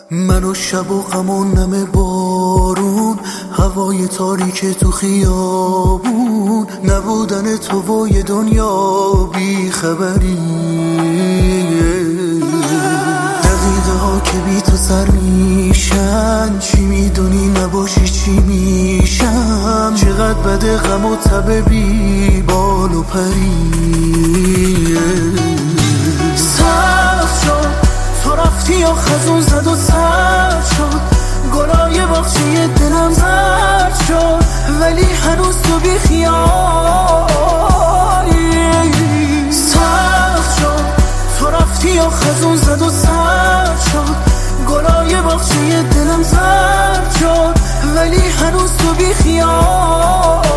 من و شب و غم و نم بارون، هوای تاریک تو خیابون، نبودن تو و یه دنیا بی خبری. دقیقه ها که بی تو سر میشن، چی میدونی نباشی چی میشم. چقدر بده غم و تب بی بال و پری. سخت شد تو رفتی یا خزون زد و سرد شد، گلای باغچه دلم زرد شد، ولی هنوز تو بی خیالی. سخت شد تو رفتی یا خزون زد و سرد شد، گلای باغچه دلم زرد شد، ولی هنوز تو بی خیالی.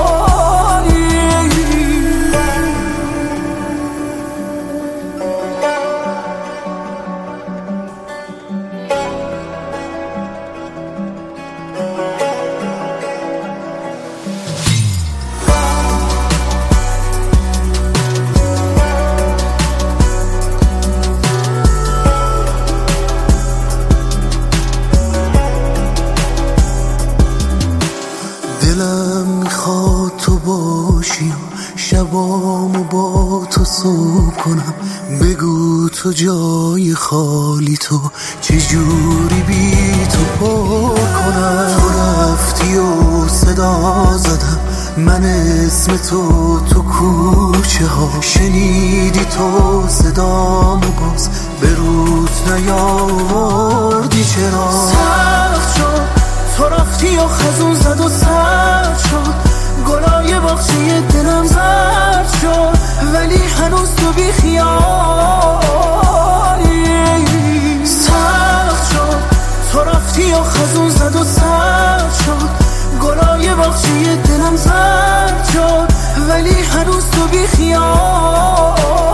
دلم میخواد تو باشی و شبامو با تو صبح کنم. بگو تو جای خالی تو چجوری بی تو پر کنم. تو رفتی و صدا زدم من اسم تو کوچه ها، شنیدی تو صدامو باز به روت نیاوردی چرا. سخت شد تو رفتی و خزون زد و سرد شد، گلای باغچه دلم زرد شد، ولی هنوز تو بی خیالی. سخت شد تو رفتی و خزون زد و سرد شد، گلای باغچه دلم زرد شد، ولی هنوز تو بی خیالی.